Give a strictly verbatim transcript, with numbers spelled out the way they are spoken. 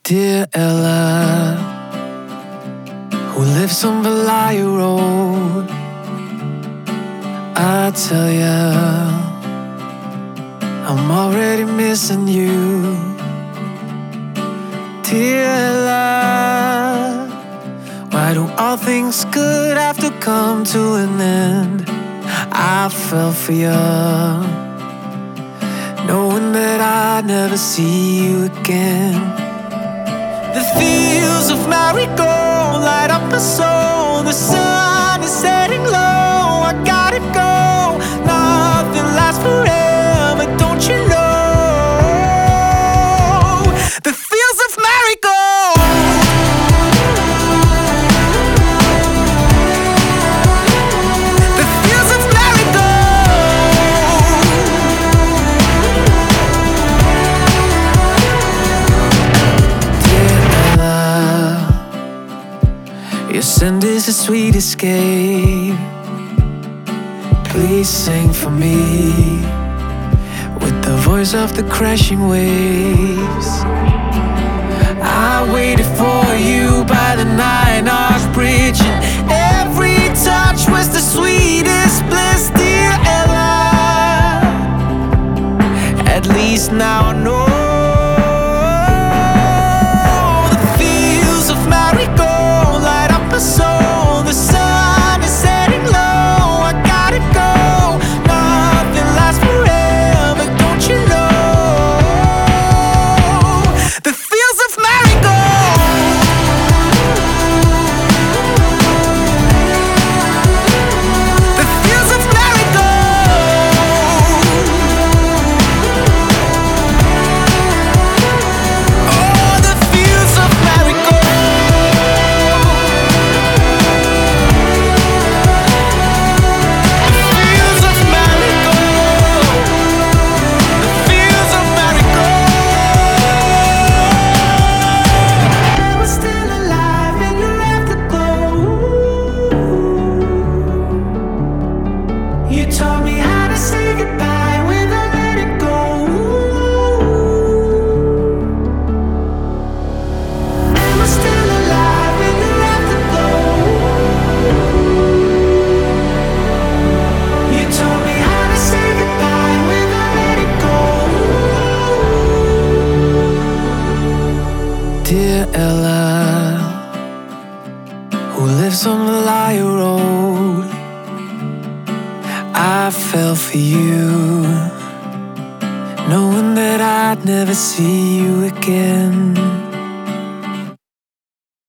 Dear Ella, who lives on Valaya Road, I tell ya, I'm already missing you. Dear Ella, why do all things good have to come to an end? I fell for ya, knowing that I'd never see you again. The fields of marigold light up my soul. The sun is setting low. I gotta go. Nothing lasts forever, don't you know? The fields of marigold. The fields of marigold. Dear Ella, your scent is a sweet escape. Please sing for me with the voice of the crashing waves. I waited for you by the Nine Arch Bridge, and every touch was the sweetest bliss. Dear Ella, at least now I know. The fields of marigold light up my soul. The sun is setting low. I gotta go. Nothing lasts forever, don't you know? The fields of marigold. The fields of marigold. Oh, the fields of marigold. Fields of marigold. The fields of marigold. I was still alive in your afterglow. You taught me how to say goodbye without letting go. I was still alive in your afterglow. You taught me how to say goodbye without letting go. Dear Ella, who lives on Valaya Road, I fell for you, knowing that I'd never see you again.